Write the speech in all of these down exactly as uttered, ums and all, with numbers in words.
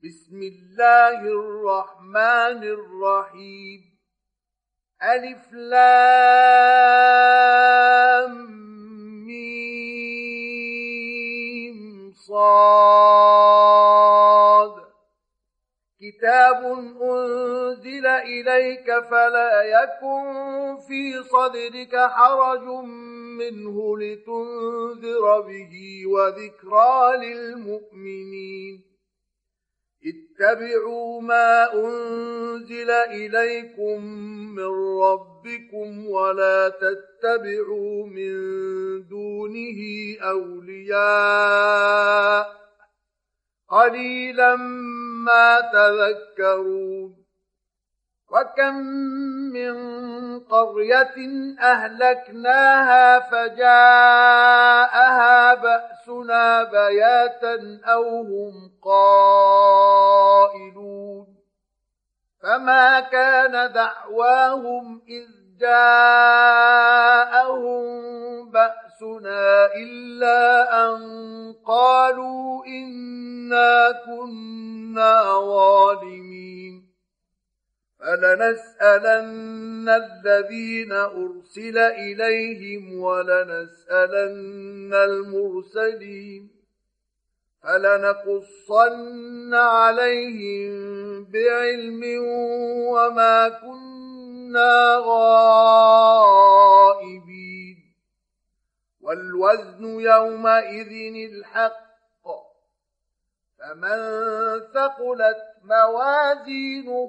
بسم الله الرحمن الرحيم. ألف لام ميم صاد. كتاب أنزل إليك فلا يكن في صدرك حرج منه لتنذر به وذكرى للمؤمنين. اتبعوا ما أنزل إليكم من ربكم ولا تتبعوا من دونه أولياء قليلا ما تذكرون. وكم من قرية أهلكناها فجاءها بأسنا بياتا أو هم قائلون. فما كان دعواهم إذ جاءهم بأسنا إلا أن قالوا إنا كنا ظالمين. فلنسألن الذين أرسل إليهم ولنسألن المرسلين فلنقصن عليهم بعلم وما كنا غائبين. والوزن يومئذ الحق. فمن ثقلت موازينه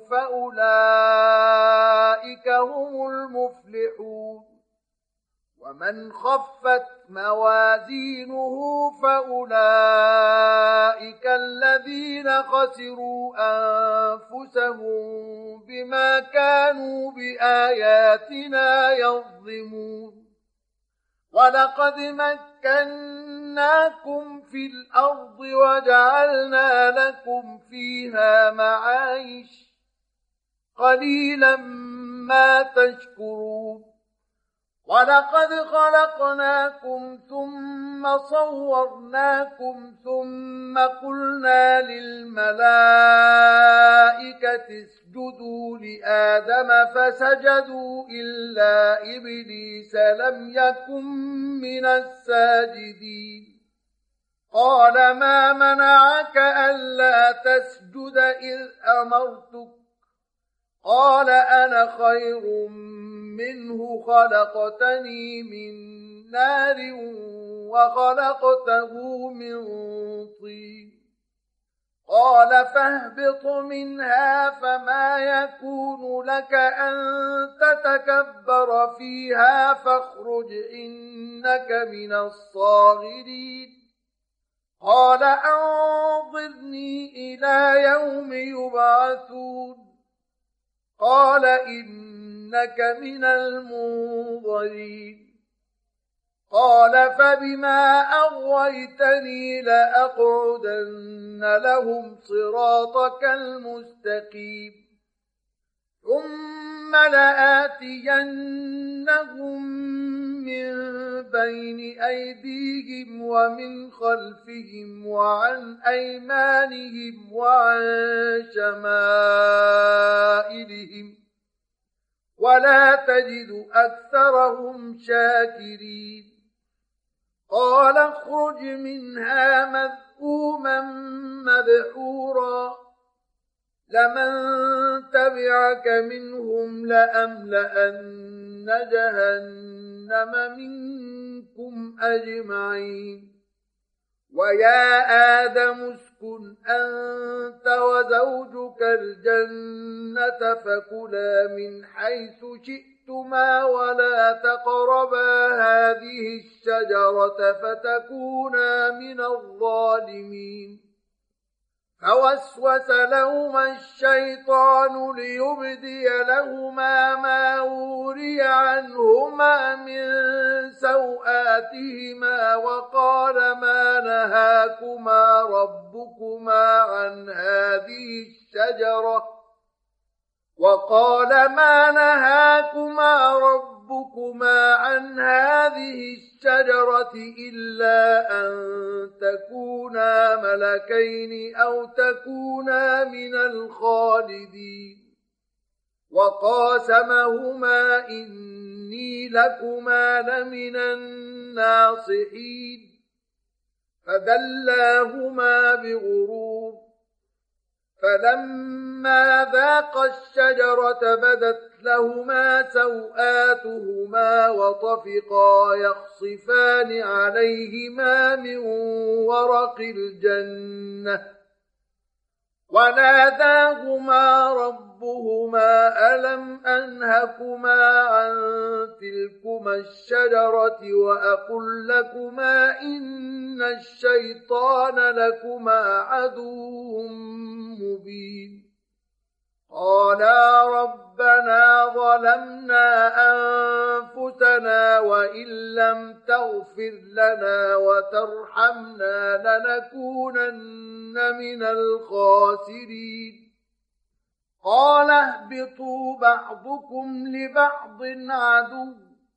فأولئك هم المفلحون. ومن خفت موازينه فأولئك الذين خسروا أنفسهم بما كانوا بآياتنا يظلمون. ولقد مكناكم في الأرض وجعلنا لكم فيها معايش قليلا ما تشكرون. ولقد خلقناكم ثم صورناكم ثم قلنا للملائكة اسجدوا لآدم فسجدوا إلا إبليس لم يكن من الساجدين. قال ما منعك ألا تسجد إذ أمرتك؟ قال أنا خير منه خلقتني من نار وخلقته من طين. قال فاهبط منها فما يكون لك أن تتكبر فيها فاخرج إنك من الصاغرين. قال أنظرني إلى يوم يبعثون. قال إنك من المنظرين. قال فبما أغويتني لأقعدن لهم صراطك المستقيم ثم لآتينهم من بين أيديهم ومن خلفهم وعن أيمانهم وعن شمائلهم ولا تجد أكثرهم شاكرين. قال اخرج منها مذءوما مدحورا لمن تبعك منهم لأملأن جهنم منكم أجمعين. ويا آدم اسكن أنت وزوجك الجنة فكلا من حيث شئتما ولا تقربا هذه الشجرة فتكونا من الظالمين. فوسوس لهما الشيطان ليبدي لهما ما وري عنهما من سوآتهما وقال ما نهاكما ربكما عن هذه الشجرة وقال ما نهاكما ربكما ربكما عن هذه الشجرة إلا أن تكونا ملكين أو تكونا من الخالدين وقاسمهما إني لكما لمن الناصحين فدلاهما بغرور فلما ذاقا الشجرة بدت لهما سوآتهما وطفقا يخصفان عليهما من ورق الجنة وناداهما ربهما ألم أنهكما عن تلكما الشجرة وأقل لكما إن الشيطان لكما عدو مبين قالا ربنا ظلمنا أنفسنا وإن لم تغفر لنا وترحمنا لنكونن من الخاسرين قال اهبطوا بعضكم لبعض عدو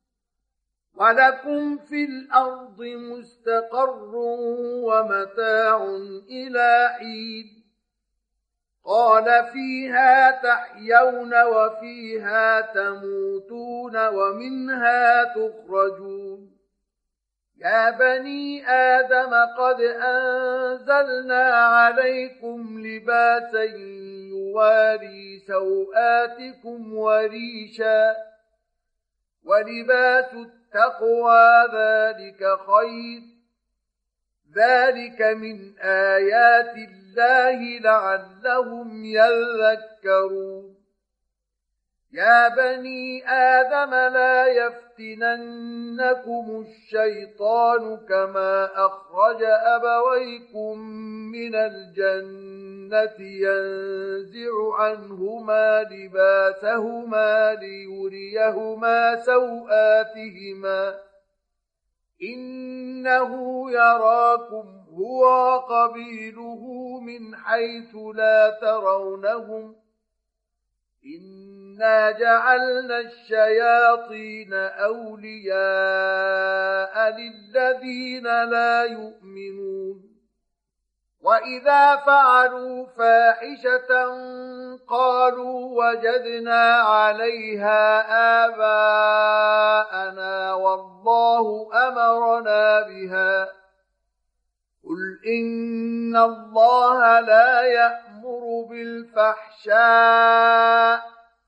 ولكم في الأرض مستقر ومتاع إلى حين قال فيها تحيون وفيها تموتون ومنها تخرجون يا بني آدم قد أنزلنا عليكم لباسا يواري سوآتكم وريشا ولباس التقوى ذلك خير ذلك من آيات الله لعلهم يذكرون يا بني آدم لا يفتننكم الشيطان كما أخرج أبويكم من الجنة ينزع عنهما لباسهما ليريهما سوآتهما إنه يراكم هو وقبيله من حيث لا ترونهم إنا جعلنا الشياطين أولياء للذين لا يؤمنون وإذا فعلوا فاحشة قالوا وجدنا عليها آباءنا والله أمرنا بها قل إن الله لا يأمر بالفحشاء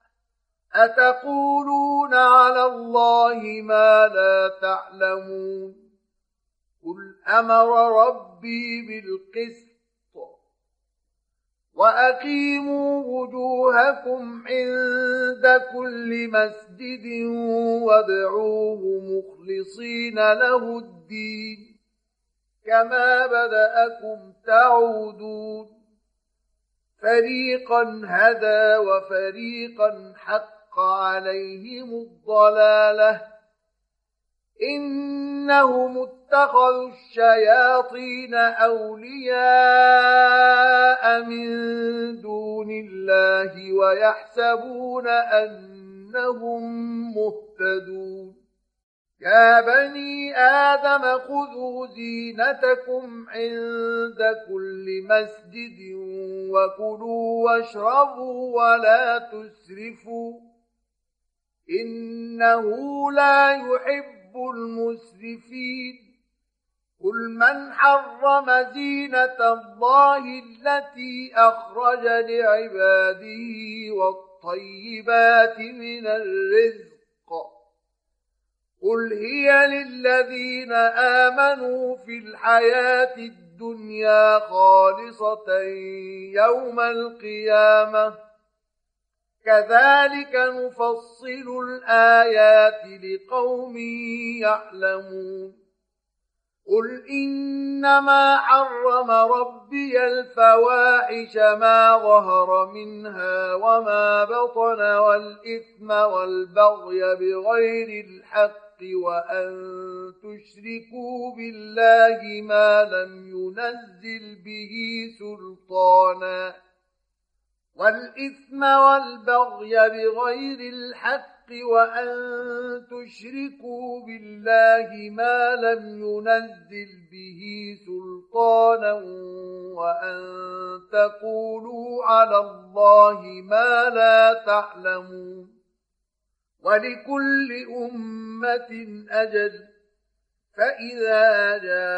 أتقولون على الله ما لا تعلمون قل أمر ربي بالقسط وأقيموا وجوهكم عند كل مسجد وادعوه مخلصين له الدين كما بدأكم تعودون فريقا هدى وفريقا حق عليهم الضلالة إنهم اتخذوا الشياطين أولياء من دون الله ويحسبون أنهم مهتدون يا بني آدم خذوا زينتكم عند كل مسجد وكلوا واشربوا ولا تسرفوا إنه لا يحب المسرفين قل من حرم زينة الله التي أخرج لعباده والطيبات من الرزق قل هي للذين آمنوا في الحياة الدنيا خالصة يوم القيامة كذلك نفصل الآيات لقوم يعلمون قل إنما حرم ربي الفواحش ما ظهر منها وما بطن والإثم والبغي بغير الحق وأن تشركوا بالله ما لم ينزل به سلطانا والإثم والبغي بغير الحق وأن تشركوا بالله ما لم ينزل به سلطانا وأن تقولوا على الله ما لا تعلمون. ولكل أمة أجل فإذا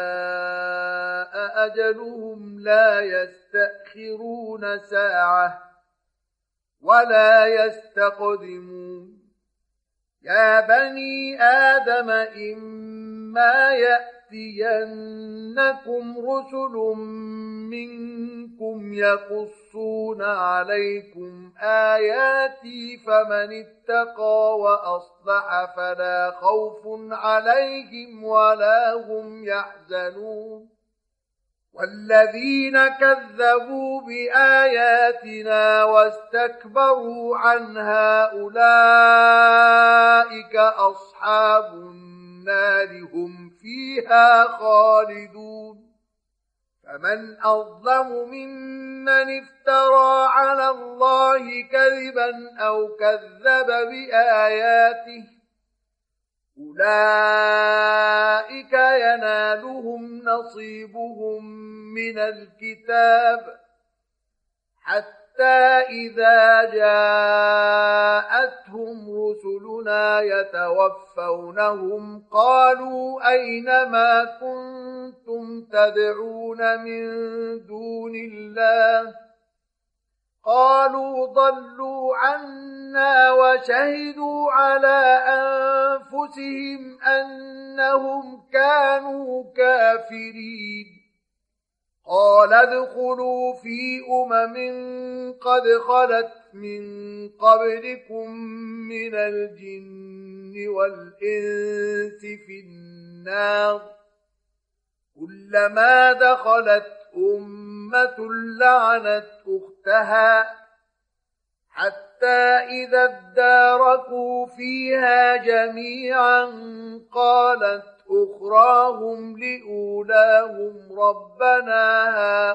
جاء أجلهم لا يستأخرون ساعة ولا يستقدمون. يا بني آدم إما يأتينكم رسل منكم يقصون عليكم آياتي فمن اتقى وأصلح فلا خوف عليهم ولا هم يحزنون. والذين كذبوا بآياتنا واستكبروا عنها أولئك أصحاب النار هم فيها خالدون. فمن أظلم ممن افترى على الله كذبا أو كذب بآياته أولئك ينالهم نصيبهم من الكتاب حتى إذا جاءتهم رسلنا يتوفونهم قالوا أين ما كنتم تدعون من دون الله قالوا ضلوا عنا وشهدوا على أنفسهم أنهم كانوا كافرين. قال ادخلوا في أمم قد خلت من قبلكم من الجن والإنس في النار كلما دخلت أمة لعنت أختها حتى إذا اداركوا فيها جميعا قالت أخراهم لأولاهم ربنا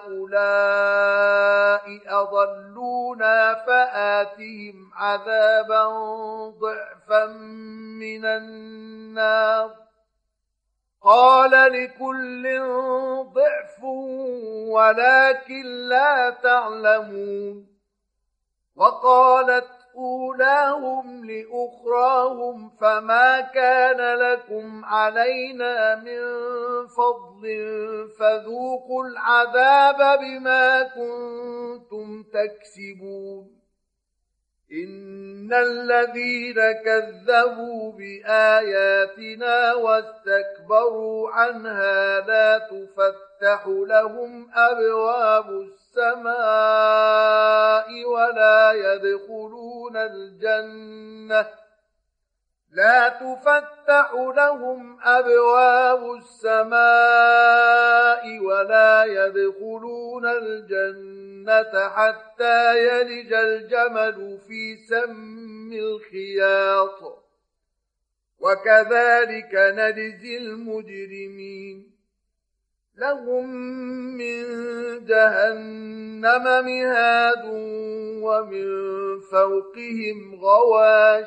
هؤلاء أضلونا فآتهم عذابا ضعفا من النار قال لكل ضعف ولكن لا تعلمون. وقالت أولاهم لأخراهم فما كان لكم علينا من فضل فذوقوا العذاب بما كنتم تكسبون. إن الذين كذبوا بآياتنا واستكبروا عنها لا تفتح لهم أبواب السماء ولا يدخلون الجنة لا تفتح لهم أبواب السماء ولا يدخلون الجنة حتى يلج الجمل في سم الخياط وكذلك نجزي المجرمين. لهم من جهنم مهاد ومن فوقهم غواش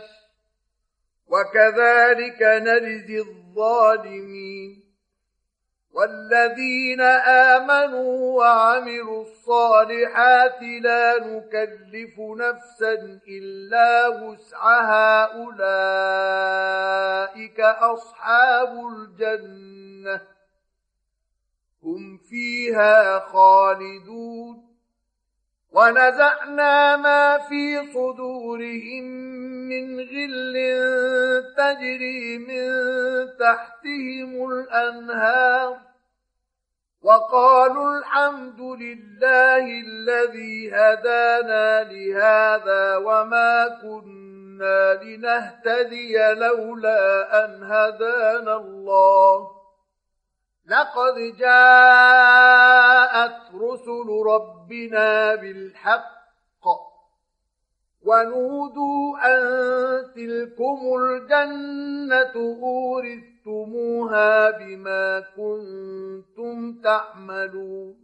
وكذلك نجزي الظالمين. والذين آمنوا وعملوا الصالحات لا نكلف نفسا إلا وسعها أولئك أصحاب الجنة هم فيها خالدون. ونزعنا ما في صدورهم من غل تجري من تحتهم الأنهار وقالوا الحمد لله الذي هدانا لهذا وما كنا لنهتدي لولا أن هدانا الله لقد جاءت رسل ربنا بالحق ونودوا أن تلكم الجنة أورثتموها بما كنتم تعملون.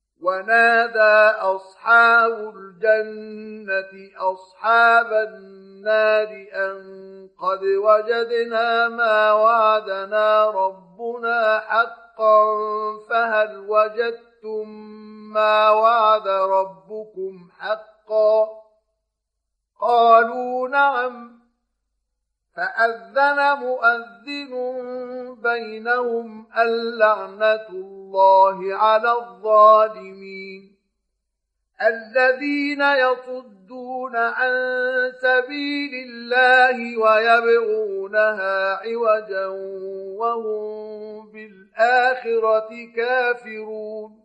ونادى أصحاب الجنة أصحاب النار النار أن قد وجدنا ما وعدنا ربنا حقا فهل وجدتم ما وعد ربكم حقا قالوا نعم فأذن مؤذن بينهم اللعنة الله على الظالمين الذين يصدون عن سبيل الله ويبغونها عوجا وهم بالآخرة كافرون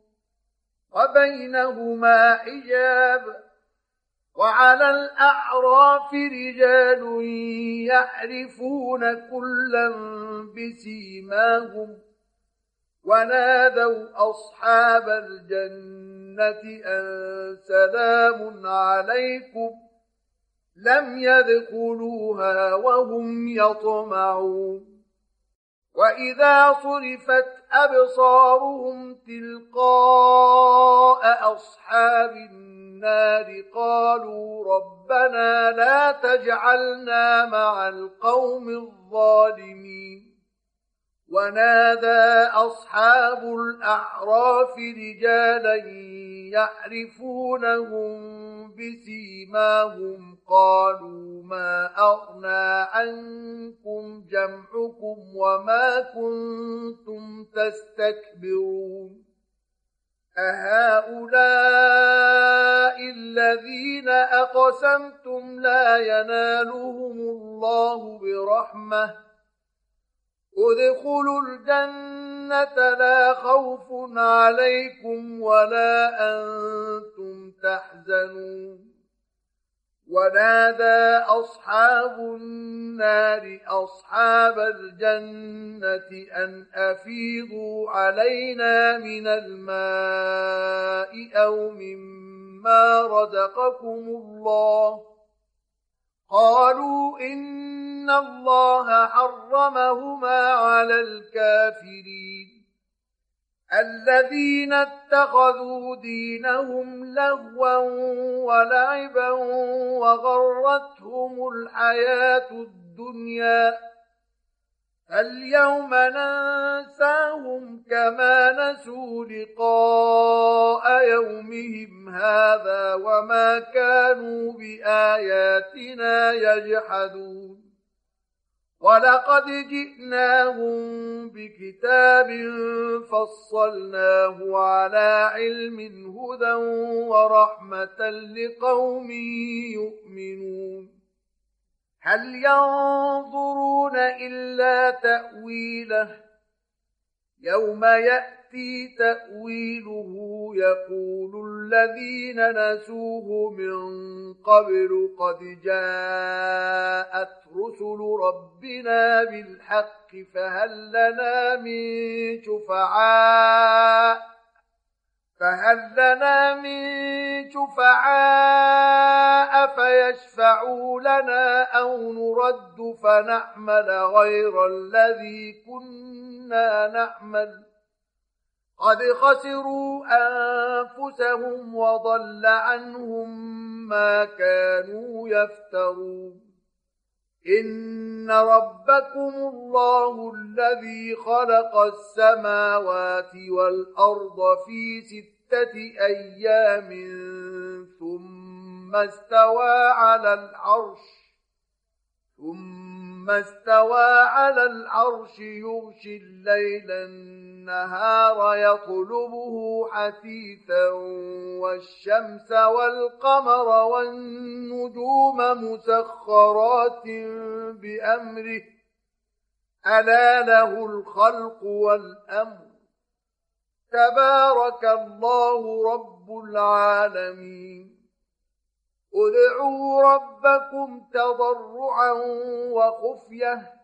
وبينهما حجاب وعلى الأعراف رجال يعرفون كلا بسيماهم ونادوا أصحاب الجنة أن سلام عليكم لم يدخلوها وهم يطمعون وإذا صرفت أبصارهم تلقاء أصحاب النار قالوا ربنا لا تجعلنا مع القوم الظالمين ونادى أصحاب الأعراف رجالا يعرفونهم بسيماهم قالوا ما أغنى عنكم جمعكم وما كنتم تستكبرون أهؤلاء الذين أقسمتم لا ينالهم الله برحمة ادخلوا الجنة لا خوف عليكم ولا أنتم تحزنون ونادى أصحاب النار أصحاب الجنة أن أفيضوا علينا من الماء أو مما رزقكم الله قالوا إن الله حرمهما على الكافرين الذين اتخذوا دينهم لهوا ولعبا وغرتهم الحياة الدنيا فاليوم ننساهم كما نسوا لقاء يومهم هذا وما كانوا بآياتنا يجحدون ولقد جئناهم بكتاب فصلناه على علم هدى ورحمة لقوم يؤمنون هل ينظرون إلا تأويله يوم يأتي تأويله يقول الذين نسوه من قبل قد جاءت رسل ربنا بالحق فهل لنا من شفعاء فهل لنا من شفعاء فيشفعوا لنا أو نرد فنعمل غير الذي كنا نعمل قد خسروا أنفسهم وضل عنهم ما كانوا يفترون إن ربكم الله الذي خلق السماوات والأرض في ستة أيام ثم استوى على العرش ثم استوى على العرش يغشي الليل النهار يطلبه حثيثا والشمس والقمر والنجوم مسخرات بأمره ألا له الخلق والأمر تبارك الله رب العالمين ادعوا ربكم تضرعا وخفية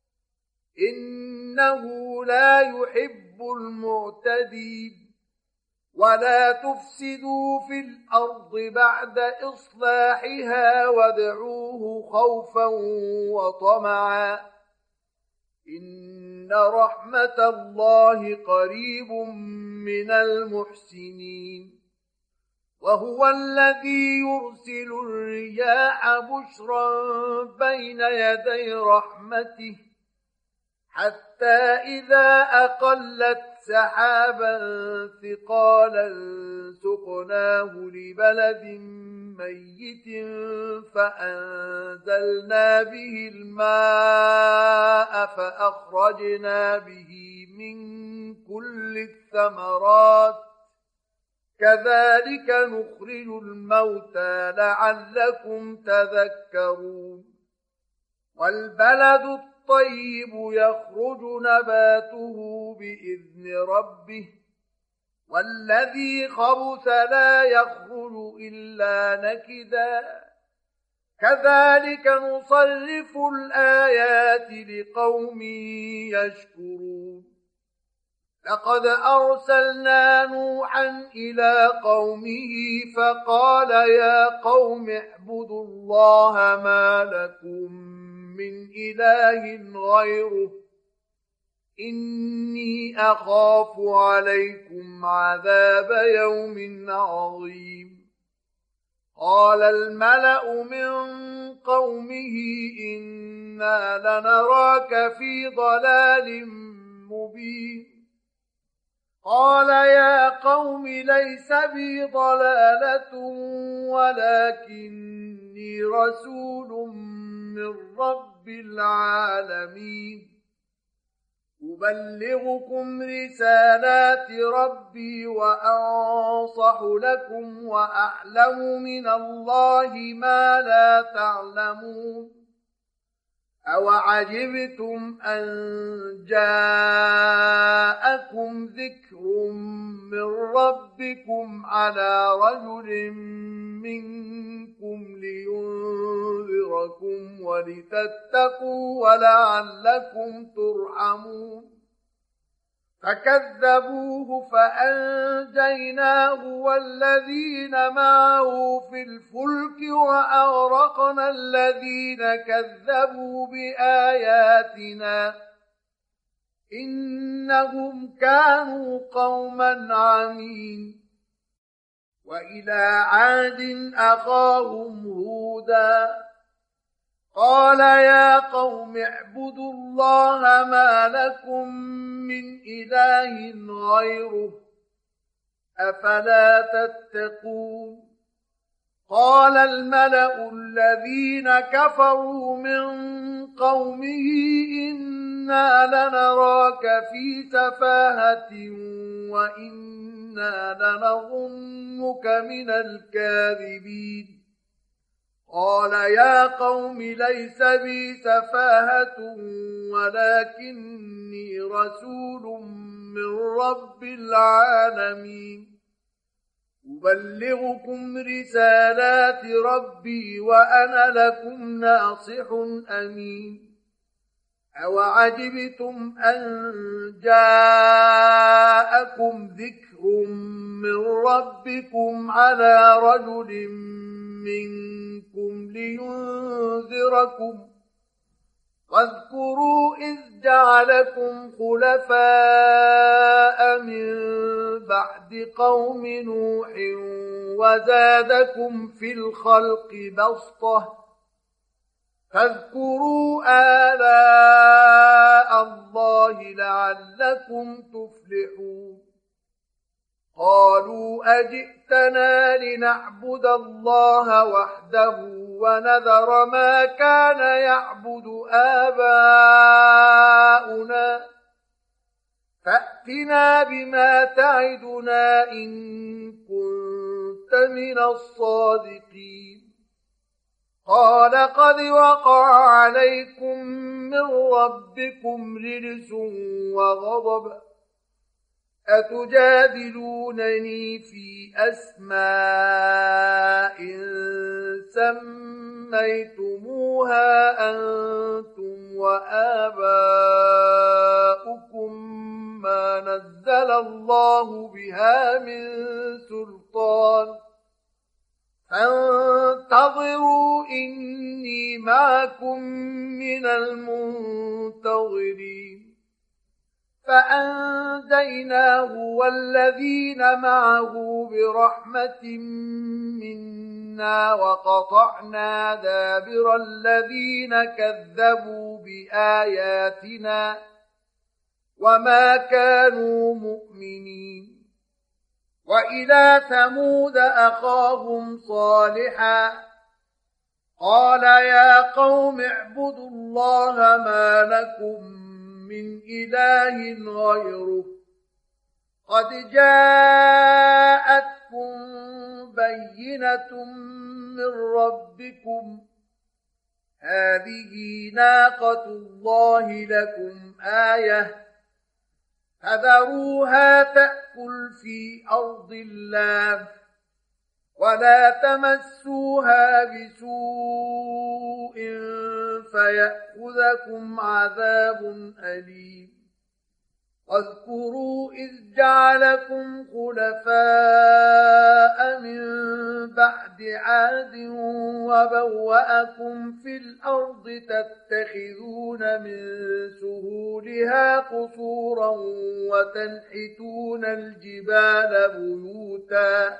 إنه لا يحب المعتدين ولا تفسدوا في الأرض بعد إصلاحها وادعوه خوفا وطمعا إن رحمة الله قريب من المحسنين وهو الذي يرسل الرياح بشرا بين يدي رحمته حتى إذا أقلت سحابا ثقالا سقناه لبلد ميت فأنزلنا به الماء فأخرجنا به من كل الثمرات كذلك نخرج الموتى لعلكم تذكرون والبلد الطيب يخرج نباته بإذن ربه والذي خبث لا يخرج إلا نكدا كذلك نصرف الآيات لقوم يشكرون لقد أرسلنا نوحا إلى قومه فقال يا قوم اعبدوا الله ما لكم من إله غيره إني أخاف عليكم عذاب يوم عظيم قال الملأ من قومه إنا لنراك في ضلال مبين قال يا قوم ليس بي ضلالة ولكني رسول من رب العالمين أبلغكم رسالات ربي وأنصح لكم وأعلم من الله ما لا تعلمون أوعجبتم أن جاءكم ذكر من ربكم على رجل منكم لينذركم ولتتقوا ولعلكم ترحمون فكذبوه فأنجيناه والذين معه في الفلك وأغرقنا الذين كذبوا بآياتنا إنهم كانوا قوما عمين وإلى عاد أخاهم هودا قال يا قوم اعبدوا الله ما لكم من إله غيره أفلا تتقون قال الملأ الذين كفروا من قومه إنا لنراك في سفاهة وإنا لنظنك من الكاذبين قال يا قوم ليس بي سفاهة ولكني رسول من رب العالمين أبلغكم رسالات ربي وأنا لكم ناصح أمين أوعجبتم أن جاءكم ذكر من ربكم على رجل منكم لينذركم واذكروا إذ جعلكم خلفاء من بعد قوم نوح وزادكم في الخلق بسطة فاذكروا آلاء الله لعلكم تفلحون قالوا أجئتنا لنعبد الله وحده ونذر ما كان يعبد آباؤنا فأتنا بما تعدنا إن كنت من الصادقين قال قد وقع عليكم من ربكم رجس وغضب أتجادلونني في أسماء سميتموها أنتم وآباؤكم ما نزل الله بها من سلطان فانتظروا إني معكم من المنتظرين فأنجيناه والذين معه برحمة منا وقطعنا دابر الذين كذبوا بآياتنا وما كانوا مؤمنين. وإلى ثمود أخاهم صالحا قال يا قوم اعبدوا الله ما لكم من إله غيره قد جاءتكم بينة من ربكم هذه ناقة الله لكم آية فذروها تأكل في أرض الله ولا تمسوها بسوء فيأخذكم عذاب أليم. واذكروا إذ جعلكم خلفاء من بعد عاد وبوأكم في الأرض تتخذون من سهولها قصورا وتنحتون الجبال بيوتا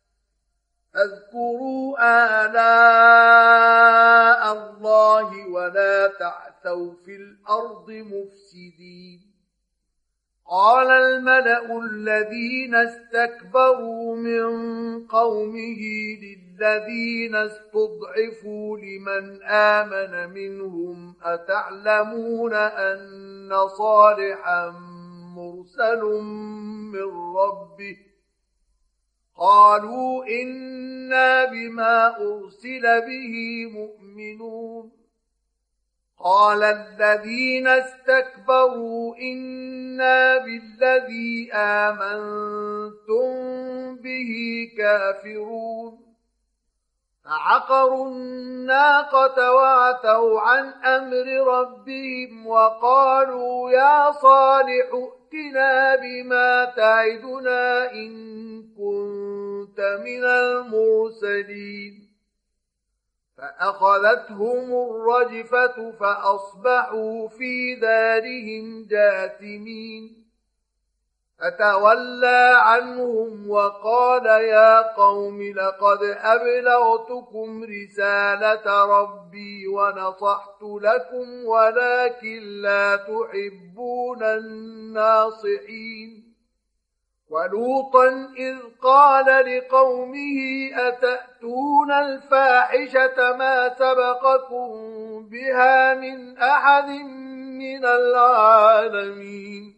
فاذكروا آلاء الله ولا تعثوا في الأرض مفسدين. قال الملأ الذين استكبروا من قومه للذين استضعفوا لمن آمن منهم أتعلمون أن صالحا مرسل من ربه قالوا إنا بما أرسل به مؤمنون. قال الذين استكبروا إنا بالذي آمنتم به كافرون. فعقروا الناقة وعتوا عن أمر ربهم وقالوا يا صالح ائتنا بما تعدنا إن كنت من المرسلين. فأخذتهم الرجفة فأصبحوا في دارهم جاثمين. فتولى عنهم وقال يا قوم لقد أبلغتكم رسالة ربي ونصحت لكم ولكن لا تحبون الناصحين. ولوطا إذ قال لقومه أتأتون الفاحشة ما سبقكم بها من أحد من العالمين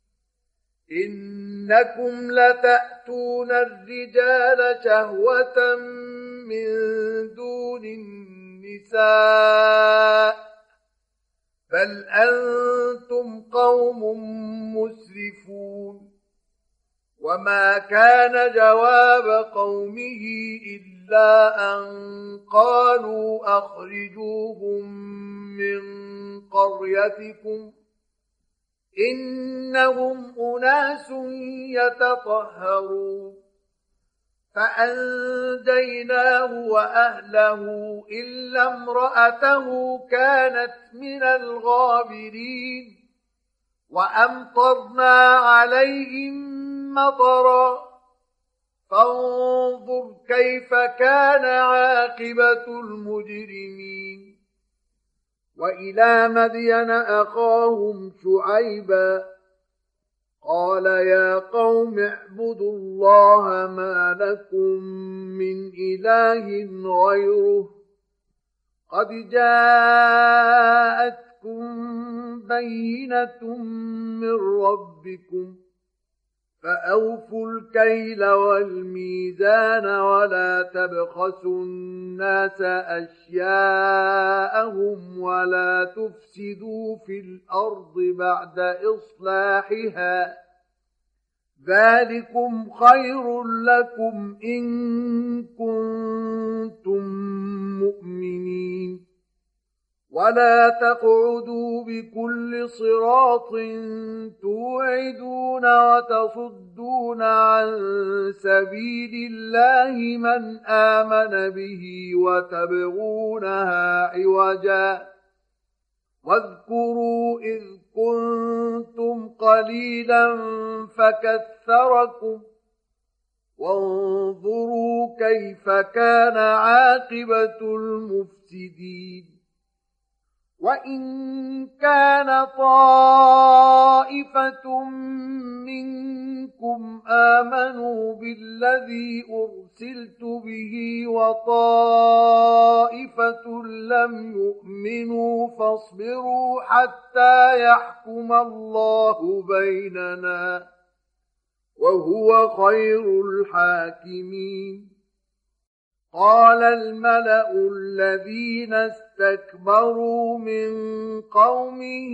إنكم لتأتون الرجال شهوة من دون النساء بل أنتم قوم مسرفون. وما كان جواب قومه إلا أن قالوا أخرجوهم من قريتكم إنهم أناس يتطهرون. فأنجيناه وأهله إلا امرأته كانت من الغابرين. وأمطرنا عليهم مطرا فانظر كيف كان عاقبة المجرمين. وإلى مدين أخاهم شعيبا قال يا قوم اعبدوا الله ما لكم من إله غيره قد جاءتكم بينة من ربكم فأوفوا الكيل والميزان ولا تبخسوا الناس أشياءهم ولا تفسدوا في الأرض بعد إصلاحها ذلكم خير لكم إن كنتم مؤمنين. ولا تقعدوا بكل صراط توعدون وتصدون عن سبيل الله من آمن به وتبغونها عوجا واذكروا إذ كنتم قليلا فكثركم وانظروا كيف كان عاقبة المفسدين. وإن كان طائفة منكم آمنوا بالذي أرسلت به وطائفة لم يؤمنوا فاصبروا حتى يحكم الله بيننا وهو خير الحاكمين. قال الملأ الذين استكبروا من قومه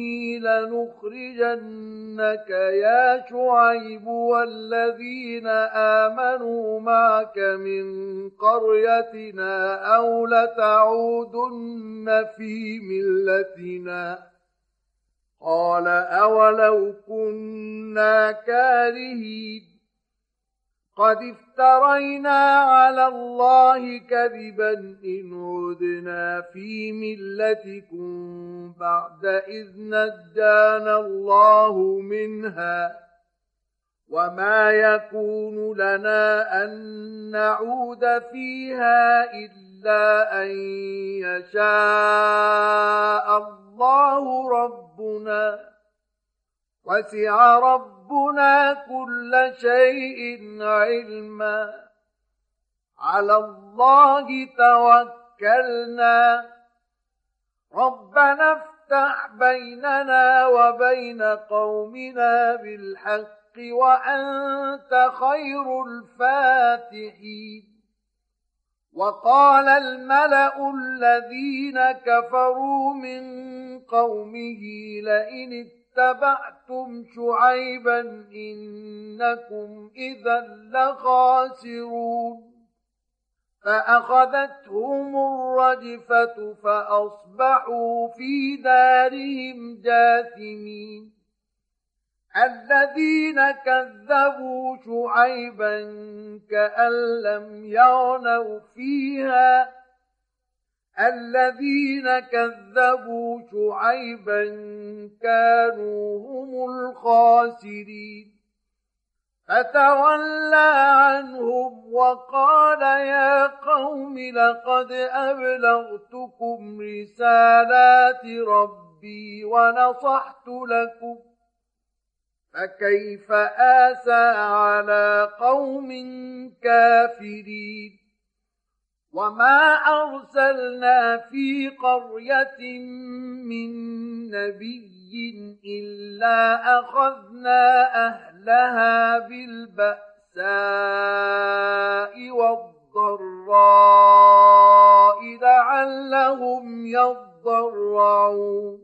لنخرجنك يا شعيب والذين آمنوا معك من قريتنا أو لتعودن في ملتنا. قال أولو كنا كارهين قد افترينا على الله كذبا إن عدنا في ملتكم بعد إذ نجانا الله منها وما يكون لنا أن نعود فيها إلا أن يشاء الله ربنا وسع ربنا كل شيء علما على الله توكلنا ربنا افتح بيننا وبين قومنا بالحق وأنت خير الفاتحين. وقال الملأ الذين كفروا من قومه لئن اتبعتم شعيبا إنكم إذا لخاسرون. فأخذتهم الرجفة فأصبحوا في دارهم جاثمين. الذين كذبوا شعيبا كأن لم يغنوا فيها الذين كذبوا شعيبا كانوا هم الخاسرين. فتولى عنهم وقال يا قوم لقد أبلغتكم رسالات ربي ونصحت لكم فكيف آسى على قوم كافرين. وما أرسلنا في قرية من نبي إلا أخذنا أهلها بالبأساء والضراء لعلهم يضرعون.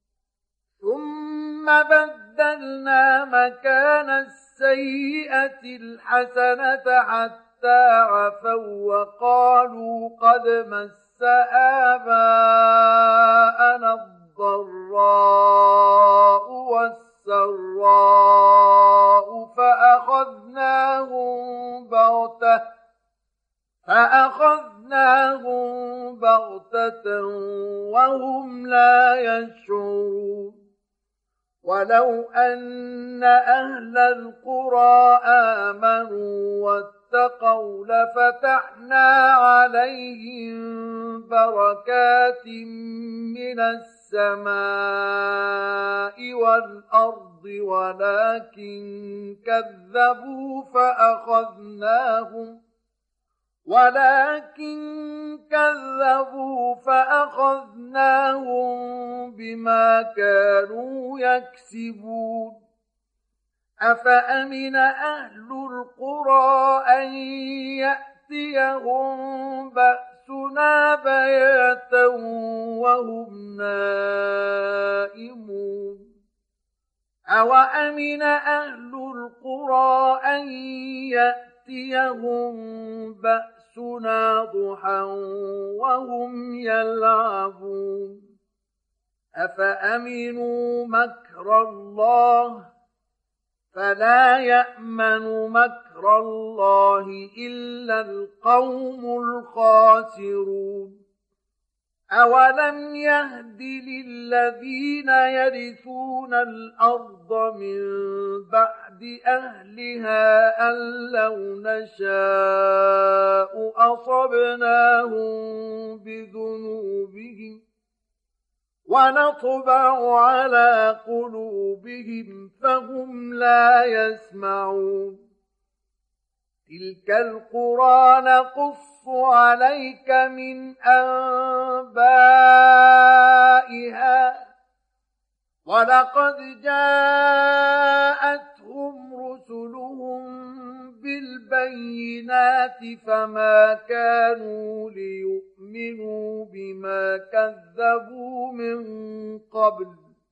ثم بدلنا مكان السيئة الحسنة حتى عفوا وقالوا قد مس آباءنا الضراء والسراء فأخذناهم بغتة فأخذناهم بغتة وهم لا يشعرون. ولو أن أهل القرى آمنوا واتقوا لفتحنا عليهم بركات من السماء والأرض ولكن كذبوا فأخذناهم ولكن كذبوا فأخذناهم بما كانوا يكسبون. أفأمن أهل القرى أن يأتيهم بأسنا بياتا وهم نائمون. أوأمن أهل القرى أن يأتيهم بأسنا ضحى وهم يلعبون. أفأمنوا مكر الله فلا يأمن مكر الله إلا القوم الخاسرون. أولم يهد للذين يرثون الأرض من بعد أهلها أن لو نشاء أصبناهم بذنوبهم ونطبع على قلوبهم فهم لا يسمعون تلك القرى نقص عليك من أنبائها ولقد جاءتهم رسلهم بالبينات فما كانوا ليؤمنوا بما كذبوا من قبل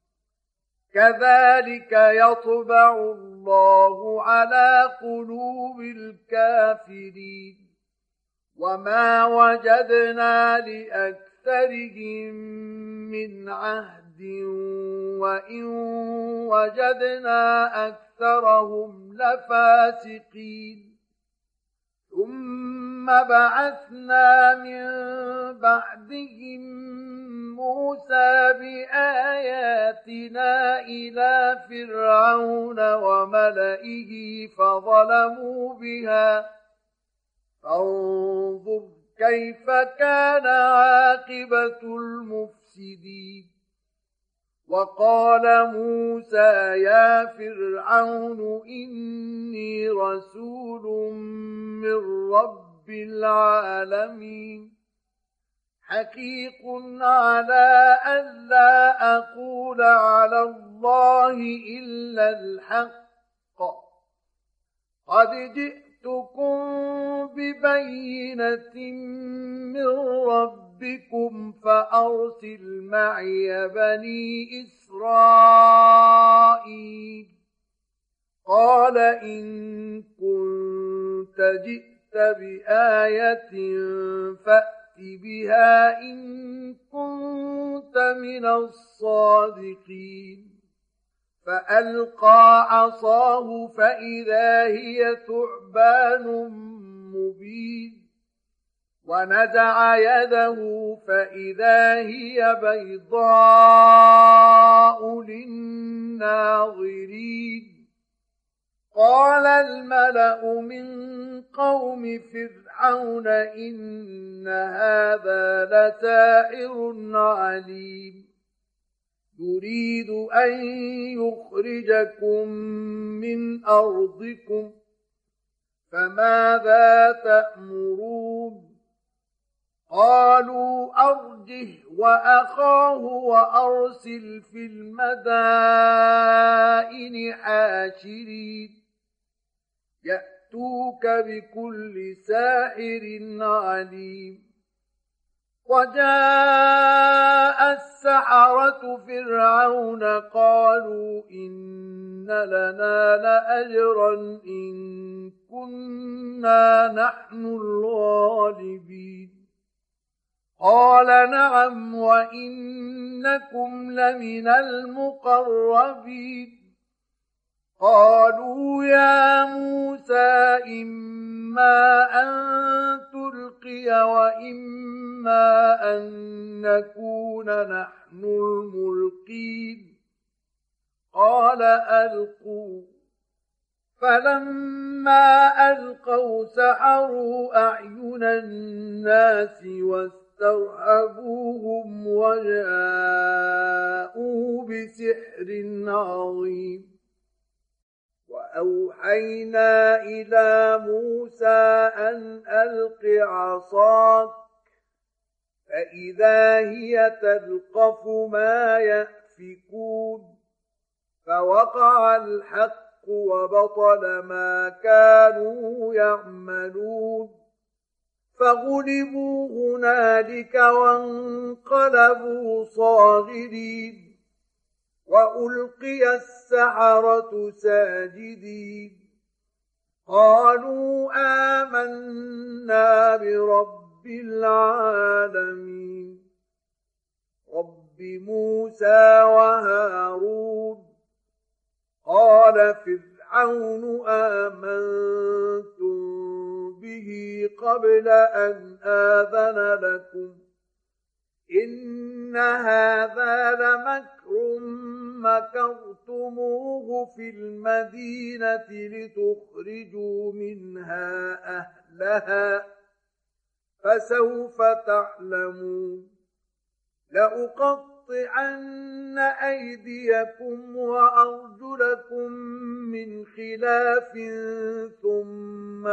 كذلك يطبع الله على قلوب الكافرين وما وجدنا لأكثرهم من عهد وإن وجدنا أكثرهم لفاسقين ثم بعثنا من بعدهم موسى بآياتنا إلى فرعون وملئه فظلموا بها فانظر كيف كان عاقبة المفسدين وقال موسى يا فرعون إني رسول من رب العالمين حقيق على أن لا أقول على الله إلا الحق قد جئتكم ببينة من ربكم فأرسل معي بني إسرائيل قال إن كنت جئت بآية فأت بها إن كنت من الصادقين فألقى عصاه فإذا هي ثعبان مبين ونزع يده فإذا هي بيضاء للناظرين قال الملأ من قوم فرعون إن هذا لساحر عليم يريد أن يخرجكم من أرضكم فماذا تأمرون قالوا أرجه وأخاه وأرسل في المدائن حاشرين يأتوك بكل ساحر عليم وجاء السحرة فرعون قالوا إن لنا لأجرا إن كنا نحن الغالبين قال نعم وإنكم لمن المقربين قالوا يا موسى إما أن تلقي وإما أن نكون نحن الملقين قال ألقوا فلما ألقوا سحروا أعين الناس واسترهبوهم وجاءوا بسحر عظيم وأوحينا إلى موسى أن ألق عصاك فإذا هي تلقف ما يأفكون فوقع الحق وبطل ما كانوا يعملون فغلبوا هنالك وانقلبوا صاغرين وألقي السحرة ساجدين قالوا آمنا برب العالمين رب موسى وهارون قال فرعون آمنتم به قبل أن آذن لكم إن هذا لمكر مكرتموه في المدينة لتخرجوا منها أهلها فسوف تعلمون لأقطعن أيديكم وأرجلكم من خلاف ثم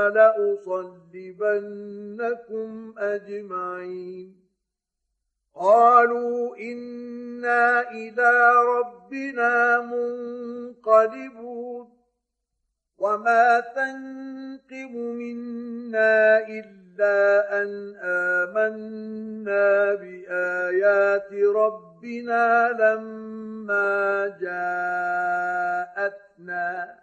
لأصلبنكم أجمعين قالوا إنا إلى ربنا منقلبون وما تنقم منا إلا أن آمنا بآيات ربنا لما جاءتنا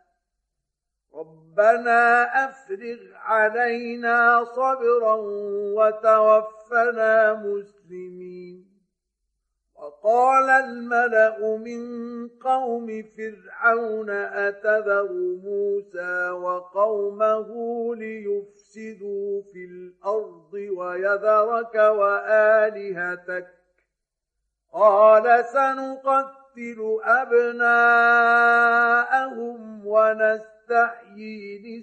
ربنا أفرغ علينا صبرا وتوفنا مسلمين وقال الملأ من قوم فرعون أتذر موسى وقومه ليفسدوا في الأرض ويذرك وآلهتك قال سنقتل أبناءهم ونستحيي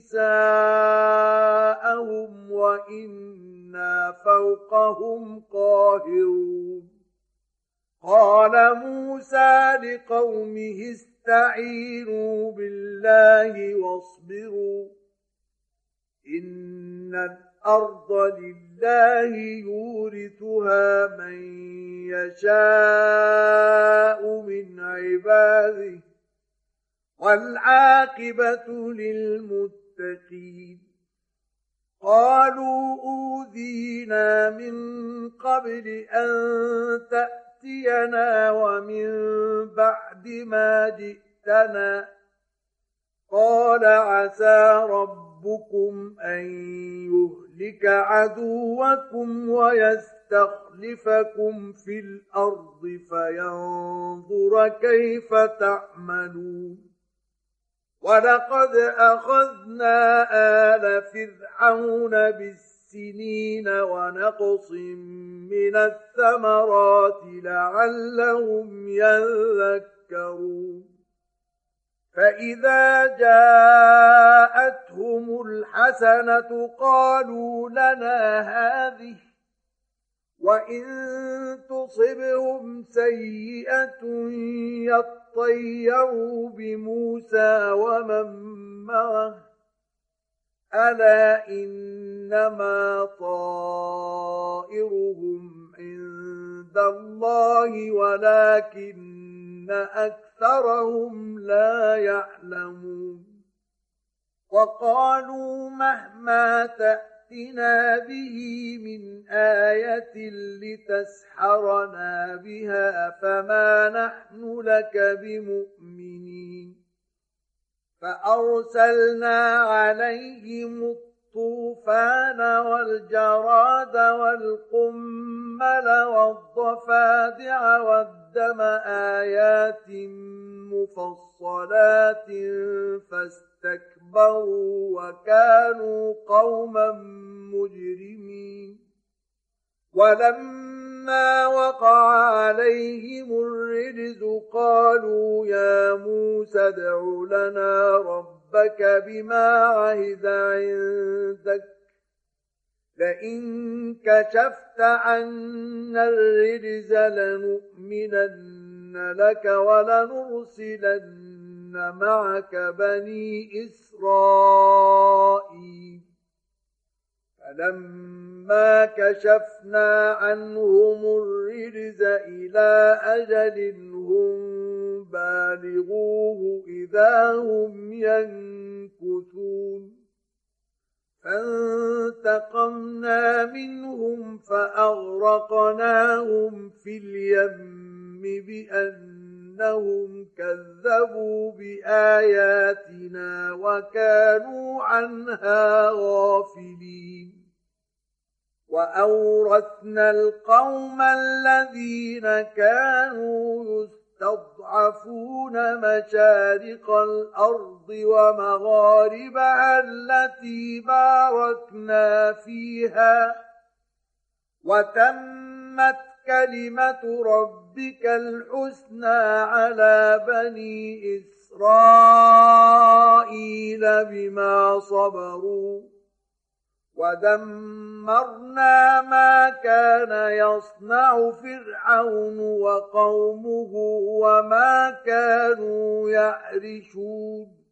نساءهم وإنا فوقهم قاهرون قال موسى لقومه استعينوا بالله واصبروا إن الأرض لله يورثها من يشاء من عباده والعاقبة للمتقين قالوا أوذينا من قبل أن تأتينا ومن بعد ما جئتنا قال عسى ربكم أن يهلك عدوكم ويستخلفكم في الأرض فينظر كيف تعملون ولقد أخذنا آل فرعون بالسنين ونقص من الثمرات لعلهم يذكرون فإذا جاءتهم الحسنة قالوا لنا هذه وإن تصبهم سيئة يطيروا بموسى ومن معه ألا إنما طائرهم عند الله ولكن أكثرهم لا يعلمون وقالوا مهما تأتنا به من آية لتسحرنا بها فما نحن لك بمؤمنين فأرسلنا عليهم الطوفان والجراد والقمل والضفادع والدم آيات مفصلات فاستكبروا وكانوا قوما مجرمين ولما وقع عليهم الرجز قالوا يا موسى ادع لنا ربك بما عهد عندك لئن كشفت عنا الرجز لنؤمنن لك ولنرسلن معك بني إسرائيل فلما كشفنا عنهم الرجز إلى أجل هم بالغوه إذا هم ينكثون فانتقمنا منهم فأغرقناهم في اليم بأنهم كذبوا بآياتنا وكانوا عنها غافلين وأورثنا القوم الذين كانوا يستضعفون مشارق الأرض ومغاربها التي باركنا فيها وتمت كلمة ربك الحسنى على بني إسرائيل بما صبروا ودمرنا ما كان يصنع فرعون وقومه وما كانوا يعرشون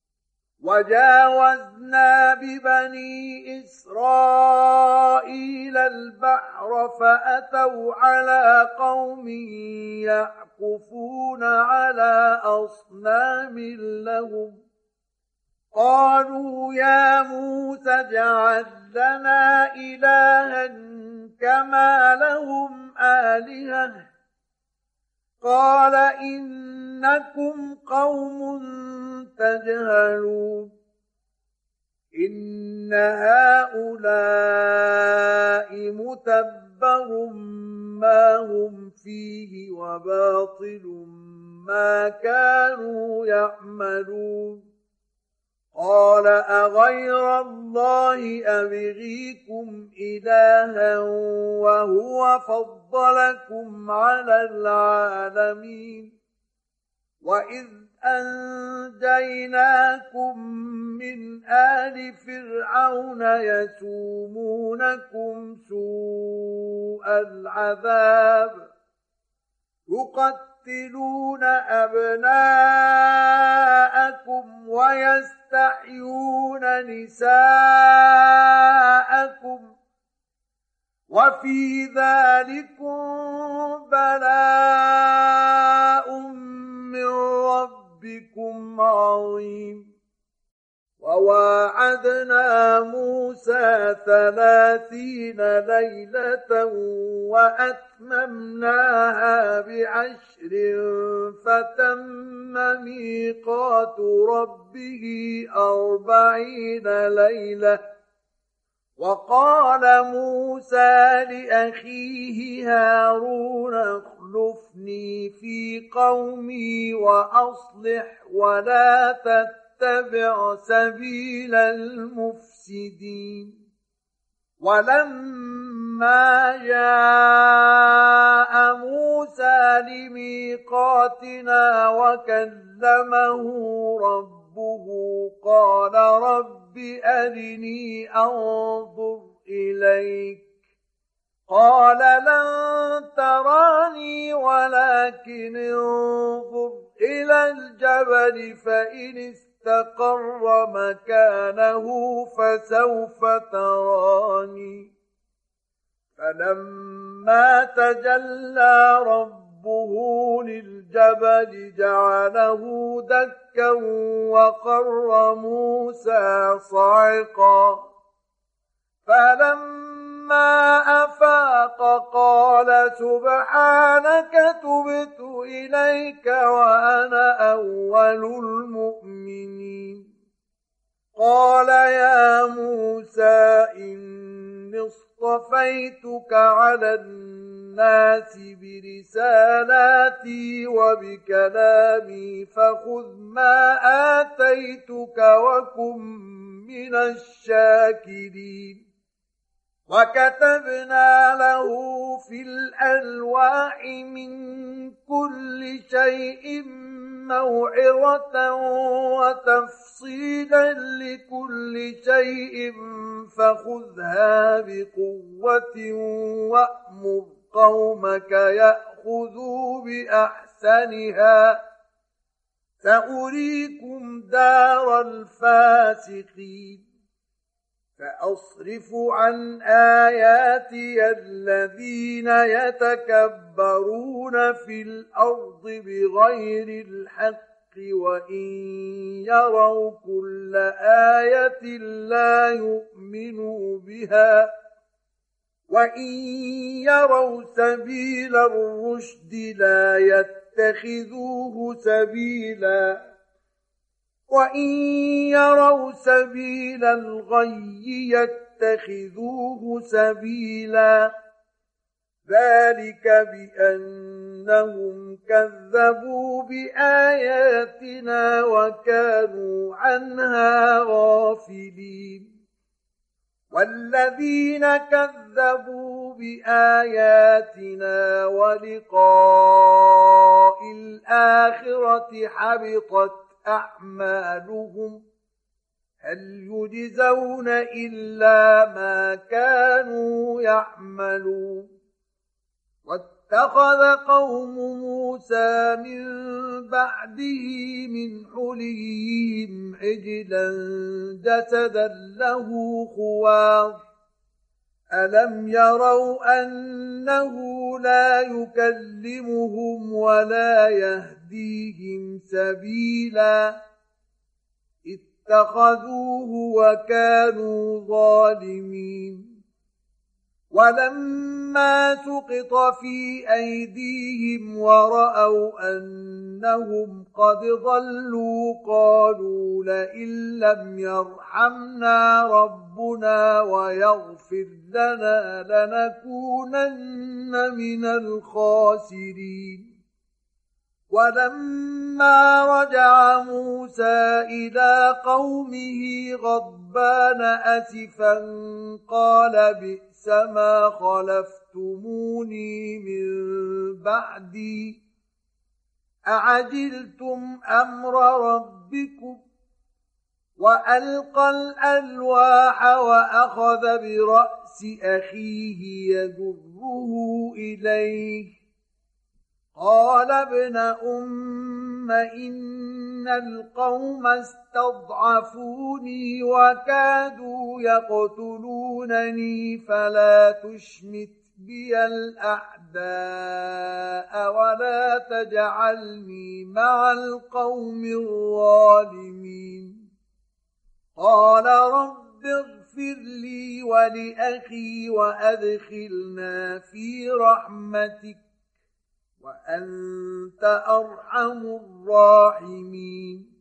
وجاوزنا ببني إسرائيل البحر فأتوا على قوم يعكفون على أصنام لهم قالوا يا موسى اجعل لنا إلها كما لهم آلهة قال إنكم قوم تجهلون إن هؤلاء متبر ما هم فيه وباطل ما كانوا يعملون قال أغير الله أبغيكم إلها وهو فضلكم على العالمين وإذ أنجيناكم من آل فرعون يسومونكم سوء العذاب يقتلون أبناءكم ويستحيون نساءكم وفي ذلكم بلاء من ربكم عظيم وواعدنا موسى ثلاثين ليلة وأتممناها بعشر فتم ميقات ربه أربعين ليلة وقال موسى لأخيه هارون اخلفني في قومي وأصلح ولا تتبع سبيل المفسدين ولما جاء موسى لميقاتنا وكلمه ربه قال رب أرني أنظر إليك قال لن تراني ولكن انظر إلى الجبل فإن استقر مكانه فسوف تراني فلما تجلى ربه للجبل جعله دكا وخر موسى صعقا فلما أفاق قال سبحانك تبت إليك وأنا أول المؤمنين قال يا موسى إني اصطفيتك على الناس برسالاتي وبكلامي فخذ ما آتيتك وكن من الشاكرين وكتبنا له في الألواح من كل شيء موعظة وتفصيلا لكل شيء فخذها بقوة وأمر قومك يأخذوا بأحسنها سأريكم دار الفاسقين فأصرف عن آياتي الذين يتكبرون في الأرض بغير الحق وإن يروا كل آية لا يؤمنوا بها وإن يروا سبيل الرشد لا يتخذوه سبيلا وإن يروا سبيل الغي يتخذوه سبيلا ذلك بأنهم كذبوا بآياتنا وكانوا عنها غافلين والذين كذبوا بآياتنا ولقاء الآخرة حبطت أعمالهم هل يجزون إلا ما كانوا يعملون واتخذ قوم موسى من بعده من حليهم عجلا جسدا له خوار ألم يروا أنه لا يكلمهم ولا يهديهم سبيلا اتخذوه وكانوا ظالمين ولما سقط في أيديهم ورأوا أنهم قد ضلوا قالوا لئن لم يرحمنا ربنا ويغفر لنا لنكونن من الخاسرين ولما رجع موسى إلى قومه غضبان أسفا قال بئس ما خلفتموني من بعدي أعجلتم أمر ربكم وألقى الألواح وأخذ برأس أخيه يجره إليه قال ابن أم إن القوم استضعفوني وكادوا يقتلونني فلا تشمت بي الأعداء ولا تجعلني مع القوم الظالمين قال رب اغفر لي ولأخي وأدخلنا في رحمتك وأنت أرحم الراحمين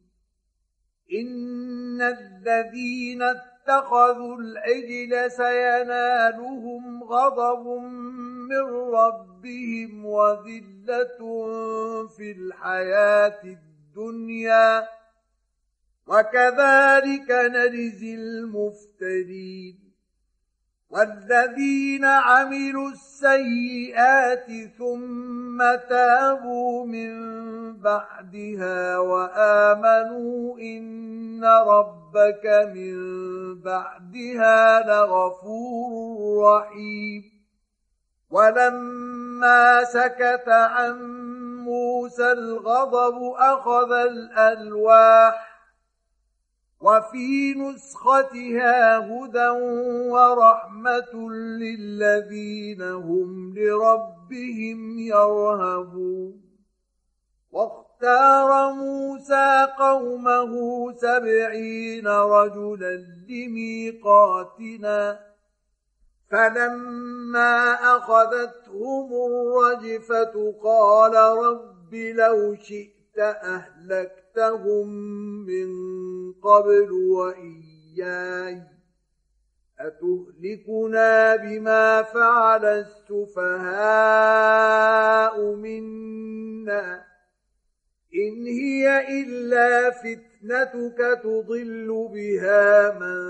إن الذين اتخذوا العجل سينالهم غضب من ربهم وذلة في الحياة الدنيا وكذلك نجزي المفترين والذين عملوا السيئات ثم تابوا من بعدها وآمنوا إن ربك من بعدها لغفور رحيم ولما سكت عن موسى الغضب أخذ الألواح وفي نسختها هدى ورحمة للذين هم لربهم يرهبون واختار موسى قومه سبعين رجلا لميقاتنا فلما أخذتهم الرجفة قال رب لو شئت أهلكتهم من قبل وإياي أتهلكنا بما فعل السفهاء منا إن هي إلا فتنتك تضل بها من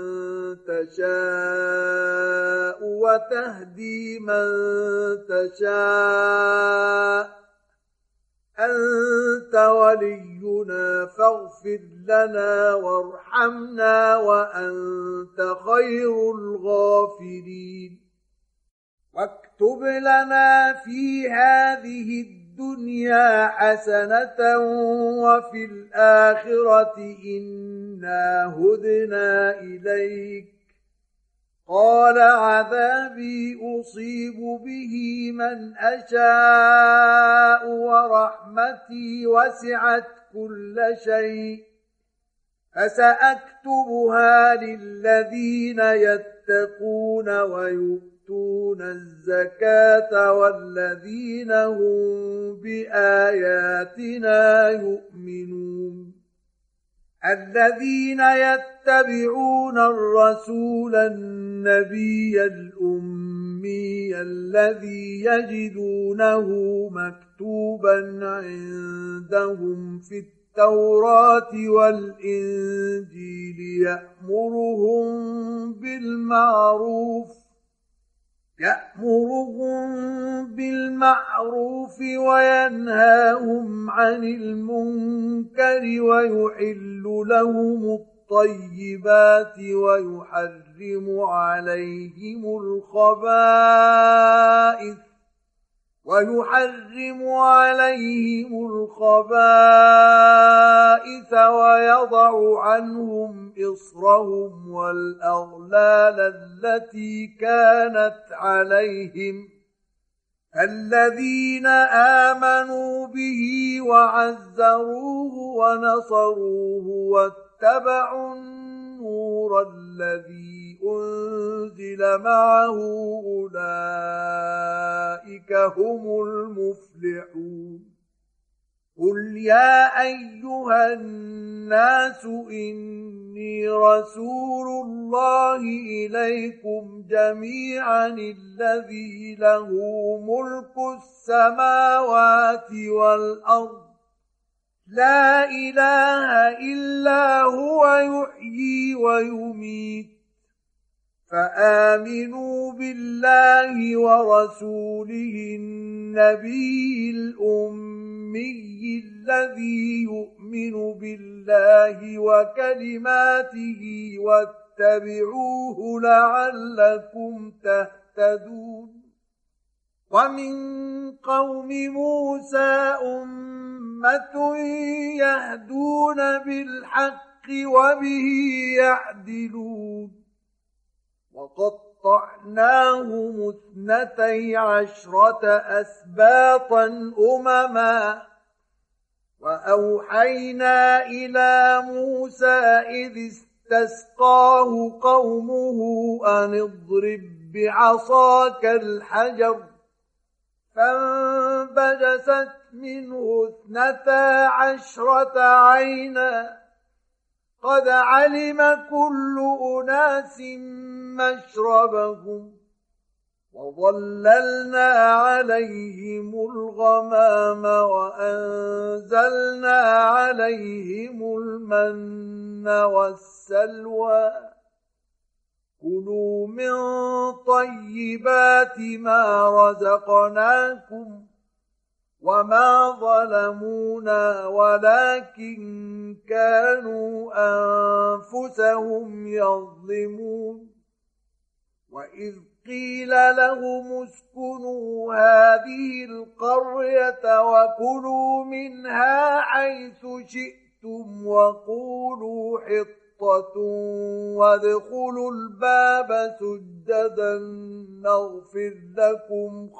تشاء وتهدي من تشاء أنت ولينا فاغفر لنا وارحمنا وأنت خير الغافرين واكتب لنا في هذه الدنيا حسنة وفي الآخرة إنا هدنا إليك قال عذابي أصيب به من أشاء ورحمتي وسعت كل شيء فسأكتبها للذين يتقون ويؤتون الزكاة والذين هم بآياتنا يؤمنون الذين يتبعون الرسول النبي الأمي الذي يجدونه مكتوبا عندهم في التوراة والإنجيل يأمرهم بالمعروف يأمرهم بالمعروف وينهاهم عن المنكر ويحل لهم الطيبات ويحرم عليهم الخبائث ويحرم عليهم الخبائث ويضع عنهم إصرهم والأغلال التي كانت عليهم الذين آمنوا به وعزروه ونصروه واتبعوا النور الذي أنزل معه أولئك هم المفلحون قل يا أيها الناس إني رسول الله إليكم جميعا الذي له ملك السماوات والأرض لا إله إلا هو يحيي ويميت فآمنوا بالله ورسوله النبي الأمي الذي يؤمن بالله وكلماته واتبعوه لعلكم تهتدون ومن قوم موسى أمة يهدون بالحق وبه يعدلون وقطعناهم اثنتي عشرة أسباطا أمما وأوحينا إلى موسى إذ استسقاه قومه أن اضرب بعصاك الحجر فانبجست منه اثنتا عشرة عينا قد علم كل أناس مشربهم وظللنا عليهم الغمام وأنزلنا عليهم المن والسلوى كلوا من طيبات ما رزقناكم وما ظلمونا ولكن كانوا أنفسهم يظلمون وإذ قيل لهم اسكنوا هذه القرية وكلوا منها حيث شئتم وقولوا حطة وادخلوا الباب سجدا نغفر لكم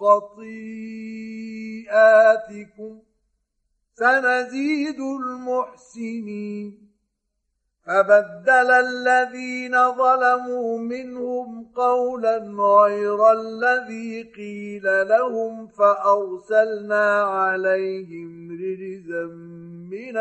خطيئاتكم سنزيد المحسنين فبدل الذين ظلموا منهم قولا غير الذي قيل لهم فأرسلنا عليهم رجزا من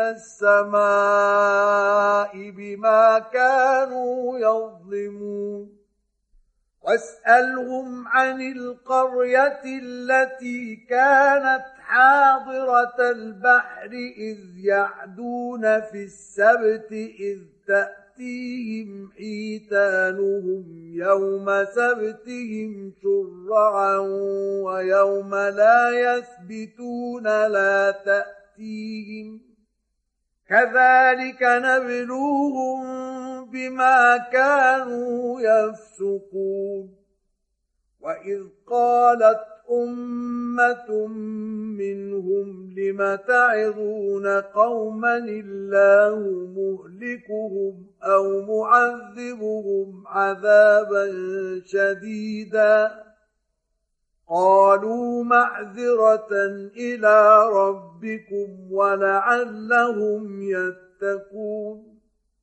السماء بما كانوا يظلمون واسألهم عن القرية التي كانت حاضرة البحر إذ يعدون في السبت إذ تأتيهم حيتانهم يوم سبتهم شرعا ويوم لا يسبتون لا تأتيهم كذلك نبلوهم بما كانوا يفسقون وإذ قالت أمة منهم لم تعظون قوما الله مهلكهم أو معذبهم عذابا شديدا قالوا معذرة إلى ربكم ولعلهم يتقون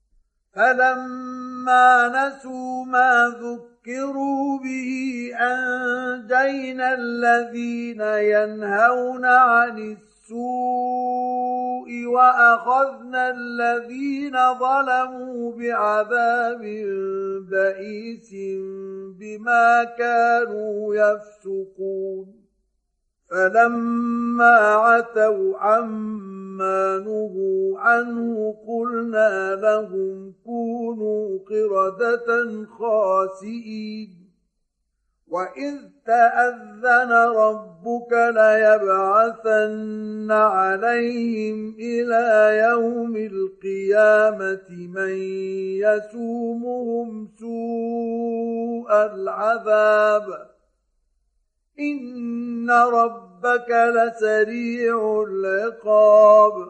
فلما نسوا ما ذكروا به أنجينا الذين ينهون عن السوء وأخذنا الذين ظلموا بعذاب بئيس بما كانوا يفسقون فلما عتوا عما نهوا عنه قلنا لهم كونوا قردة خاسئين وإذ تأذن ربك ليبعثن عليهم إلى يوم القيامة من يسومهم سوء العذاب إن ربك لسريع العقاب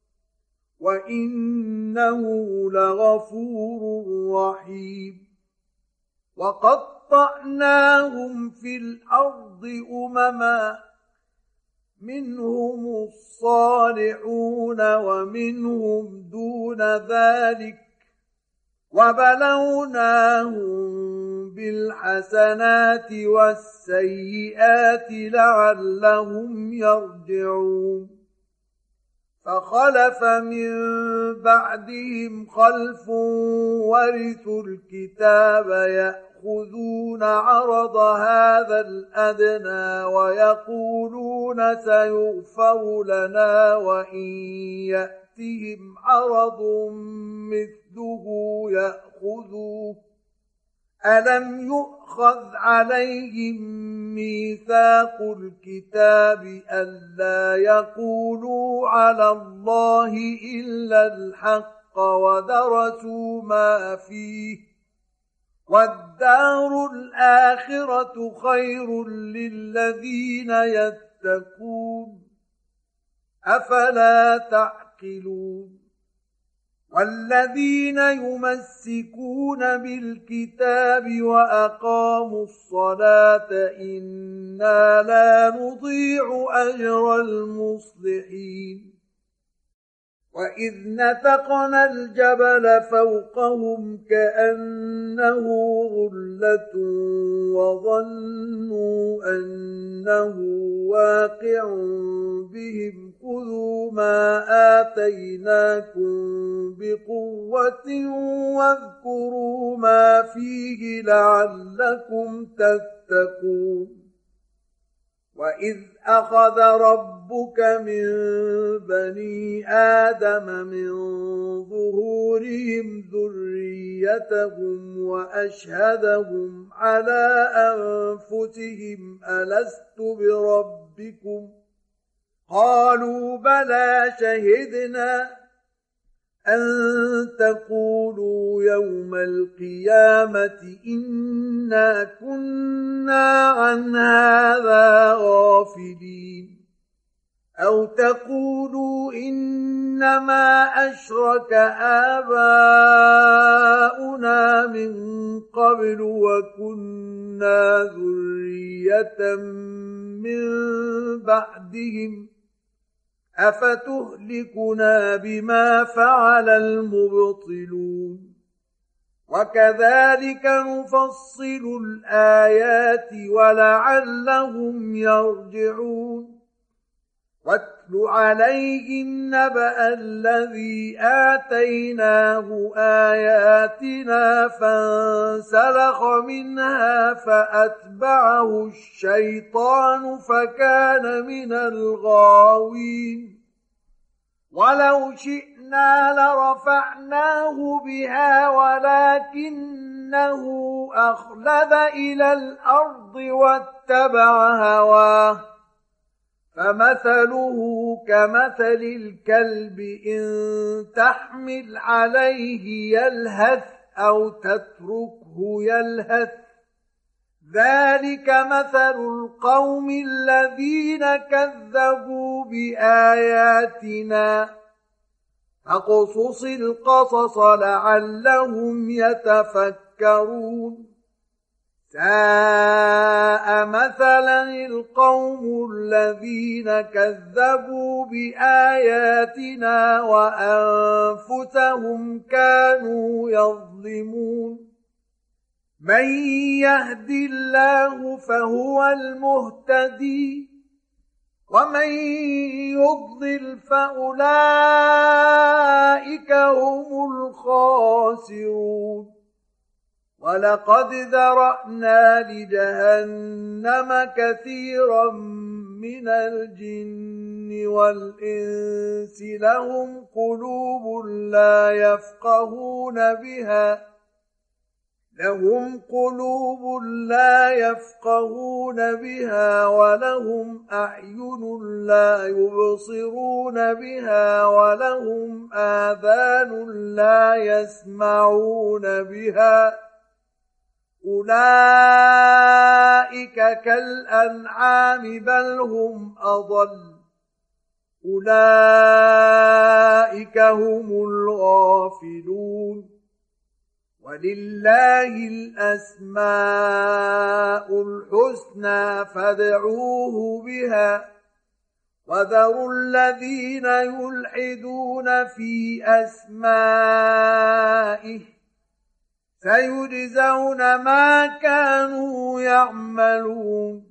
وإنه لغفور رحيم وقطعناهم في الأرض أمما منهم الصالحون ومنهم دون ذلك وبلوناهم بالحسنات والسيئات لعلهم يرجعون فخلف من بعدهم خلف ورثوا الكتاب يأخذون عرض هذا الأدنى ويقولون سيغفر لنا وإن يأتهم عرض مثله يأخذوه ألم يؤخذ عليهم ميثاق الكتاب ألا يقولوا على الله إلا الحق ودرسوا ما فيه والدار الآخرة خير للذين يتقون أفلا تعقلون والذين يمسكون بالكتاب وأقاموا الصلاة إنا لا نضيع أجر المصلحين وإذ نتقنا الجبل فوقهم كأنه ظلة وظنوا أنه واقع بهم خذوا ما آتيناكم بقوة واذكروا ما فيه لعلكم تتقون وإذ أخذ ربك من بني آدم من ظهورهم ذريتهم وأشهدهم على أنفسهم ألست بربكم قالوا بلى شهدنا أن تقولوا يوم القيامة إنا كنا عن هذا غافلين أو تقولوا إنما أشرك آباؤنا من قبل وكنا ذرية من بعدهم أفتهلكنا بما فعل المبطلون وكذلك نفصل الآيات ولعلهم يرجعون واتل عليهم نبأ الذي آتيناه آياتنا فانسلخ منها فأتبعه الشيطان فكان من الغاوين ولو شئنا لرفعناه بها ولكنه أخلد إلى الأرض واتبع هواه فمثله كمثل الكلب إن تحمل عليه يلهث أو تتركه يلهث ذلك مثل القوم الذين كذبوا بآياتنا فاقصص القصص لعلهم يتفكرون ساء مثلا القوم الذين كذبوا بآياتنا وأنفسهم كانوا يظلمون من يهد الله فهو المهتدي ومن يضلل فأولئك هم الخاسرون ولقد ذرأنا لجهنم كثيرا من الجن والإنس لهم قلوب لا يفقهون بها لهم قلوب لا يفقهون بها ولهم أعين لا يبصرون بها ولهم آذان لا يسمعون بها أولئك كالأنعام بل هم أضل أولئك هم الغافلون ولله الأسماء الحسنى فادعوه بها وذروا الذين يلحدون في أسمائه سيجزون ما كانوا يعملون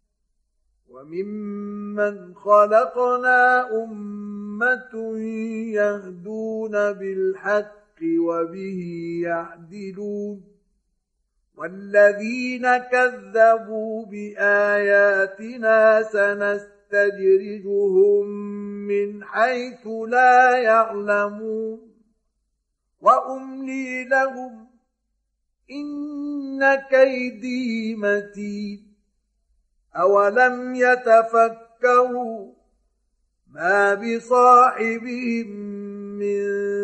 وممن خلقنا أمة يهدون بالحق وبه يعدلون والذين كذبوا بآياتنا سنستدرجهم من حيث لا يعلمون وأملي لهم إن كيدي متين أولم يتفكروا ما بصاحبهم من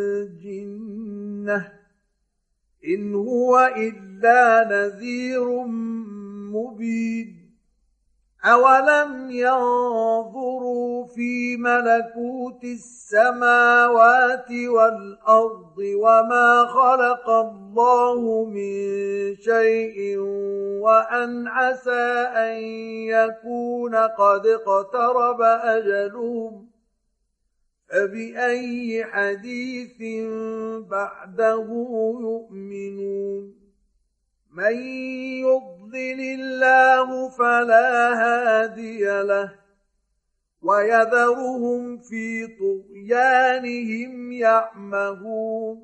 جنة إن هو إلا نذير مبين أولم ينظروا في ملكوت السماوات والأرض وما خلق الله من شيء وأن عسى أن يكون قد اقترب أجلهم فبأي حديث بعده يؤمنون من يضلل الله فلا هادي له ويذرهم في طغيانهم يعمهون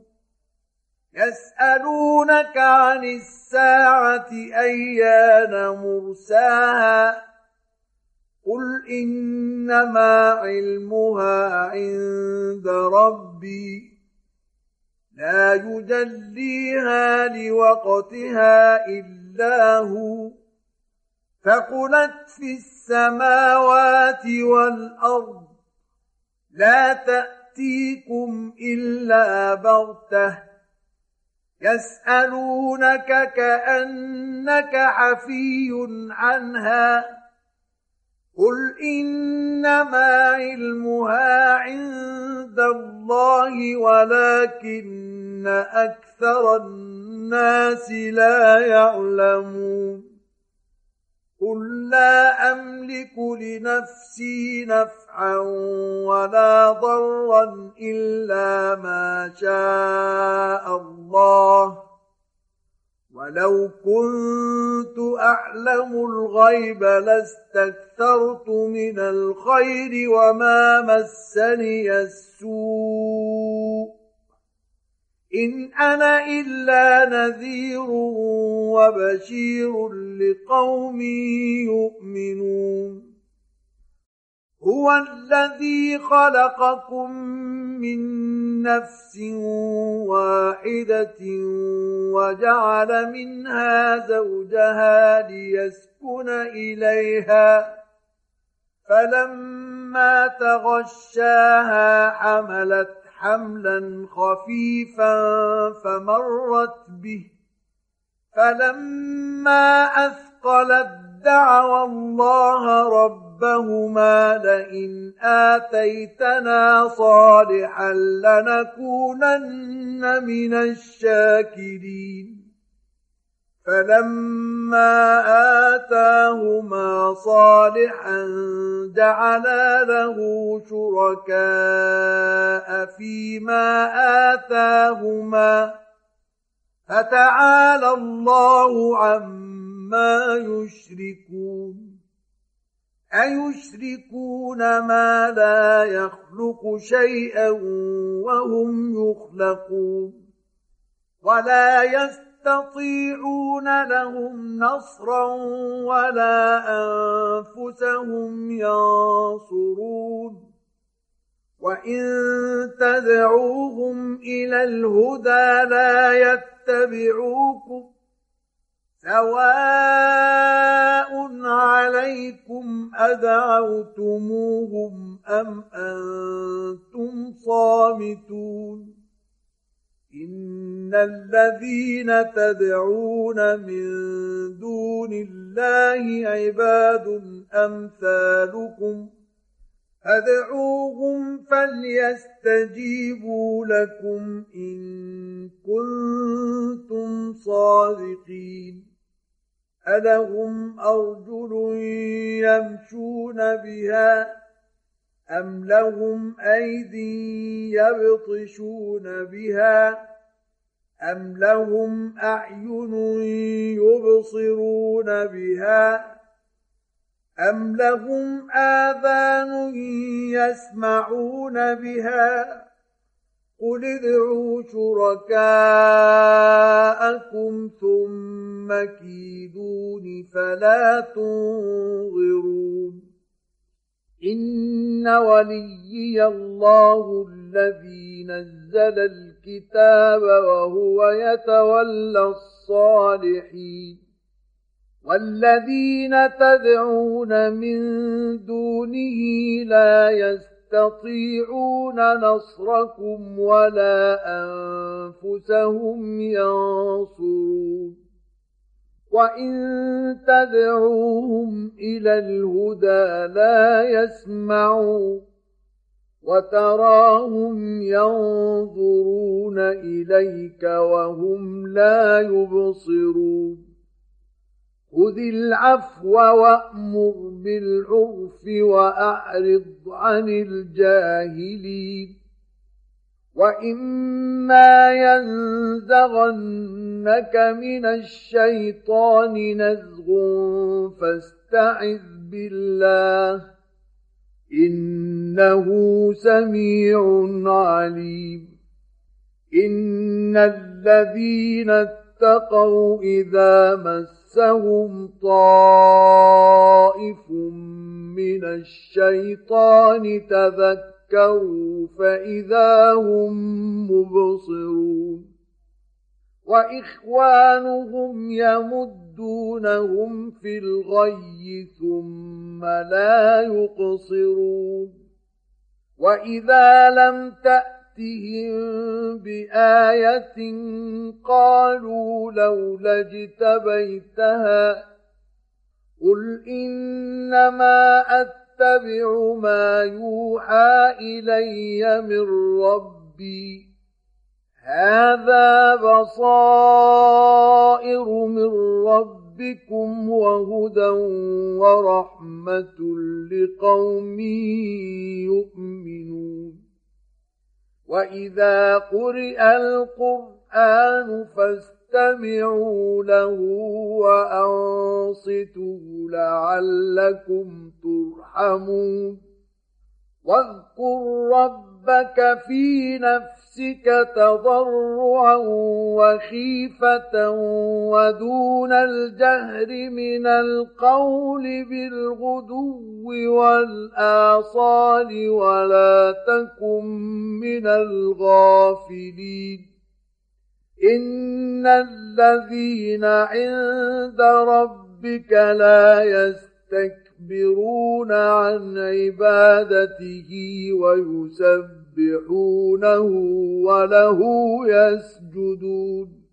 يسألونك عن الساعة أيان مرساها قل إنما علمها عند ربي لا يجليها لوقتها إلا هو ثقلت في السماوات والأرض لا تأتيكم إلا بغتة يسألونك كأنك حفي عنها قل إنما علمها عند الله ولكن أكثر الناس لا يعلمون قل لا أملك لنفسي نفعا ولا ضرا إلا ما شاء الله ولو كنت أعلم الغيب لاستكثرت من الخير وما مسني السوء إن أنا إلا نذير وبشير لقوم يؤمنون هو الذي خلقكم من نفس واحدة وجعل منها زوجها ليسكن إليها فلما تغشاها حملت حملا خفيفا فمرت به فلما أثقلت دعوا الله ربهما لئن آتيتنا صالحا لنكونن من الشاكرين فلما آتاهما صالحا جعلا له شركاء فيما آتاهما فتعالى الله عما يشركون أيشركون ما لا يخلق شيئا وهم يخلقون ولا يستطيعون لهم نصرا ولا أنفسهم ينصرون وإن تدعوهم إلى الهدى لا يتبعوكم سواء عليكم أدعوتموهم أم أنتم صامتون إن الذين تدعون من دون الله عباد أمثالكم فادعوهم فليستجيبوا لكم إن كنتم صادقين ألهم أرجل يمشون بها أم لهم أيدي يبطشون بها أم لهم أعين يبصرون بها أم لهم آذان يسمعون بها قل ادعوا شركاءكم ثم كيدون فلا تنظرون إن وليي الله الذي نزل الكتاب وهو يتولى الصالحين والذين تدعون من دونه لا يستطيعون نصركم ولا أنفسهم ينصرون وإن تدعوهم إلى الهدى لا يسمعوا وتراهم ينظرون إليك وهم لا يبصرون خذ العفو وأمر بالعرف وأعرض عن الجاهلين وإما ينزغنك من الشيطان نزغ فاستعذ بالله إنه سميع عليم إن الذين اتقوا إذا مسهم طائف من الشيطان تذكروا فإذا هم مبصرون وإخوانهم يمدونهم في الغي ثم لا يقصرون وإذا لم تأتهم بآية قالوا لولا اجتبيتها قل إنما أتبع ما يوحى إلي من ربي هذا بصائر من ربكم وهدى ورحمة لقوم يؤمنون وإذا قرئ القرآن فاستمعوا له وأنصتوا لعلكم ترحمون واذكر ربك في نفسك تضرعا وخيفة ودون الجهر من القول بالغدو والآصال ولا تكن من الغافلين إن الذين عند ربك لا يستكبرون عن عبادته ويسبحونه وله يسجدون